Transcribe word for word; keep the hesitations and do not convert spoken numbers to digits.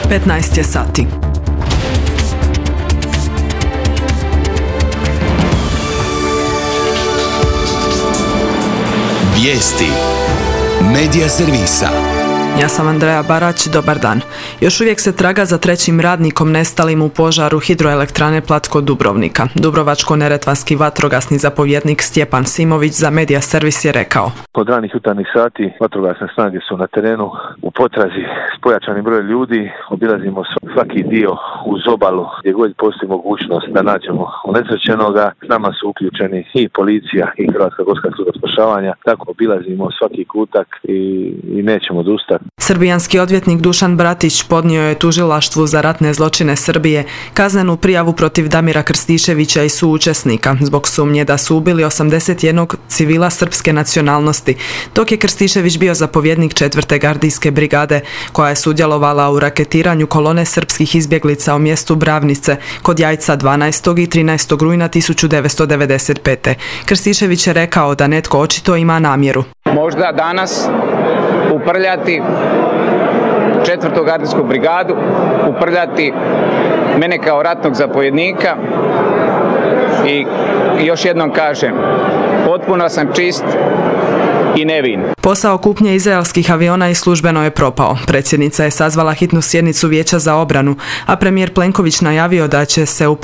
petnaest je sati. Vijesti Medija servisa. Ja sam Andreja Barać, dobar dan. Još uvijek se traga za trećim radnikom nestalim u požaru hidroelektrane Plat kod Dubrovnika. Dubrovačko-neretvanski vatrogasni zapovjednik Stjepan Simović za Medija servis je rekao: Od ranih jutarnjih sati vatrogasne snage su na terenu u potrazi s pojačanim brojem ljudi. Obilazimo svaki dio uz obalu gdje god postoji mogućnost da nađemo unesrećenoga. S nama su uključeni i policija i Hrvatska gorska služba spašavanja. Tako obilazimo svaki kutak i, i nećemo odustati. Srbijanski odvjetnik Dušan Bratić podnio je tužilaštvu za ratne zločine Srbije kaznenu prijavu protiv Damira Krstičevića i suučesnika zbog sumnje da su ubili osamdeset jednog civila srpske nacionalnosti, dok je Krstičević bio zapovjednik četvrte gardijske brigade koja je sudjelovala u raketiranju kolone srpskih izbjeglica u mjestu Bravnice kod Jajca dvanaestog i trinaestog rujna tisuću devetsto devedeset pete. Krstičević je rekao da netko očito ima namjeru. Možda danas uprljati četvrtu gardijsku brigadu, uprljati mene kao ratnog zapovjednika i još jednom kažem, potpuno sam čist i nevin. Posao kupnje izraelskih aviona i službeno je propao. Predsjednica je sazvala hitnu sjednicu Vijeća za obranu, a premijer Plenković najavio da će se u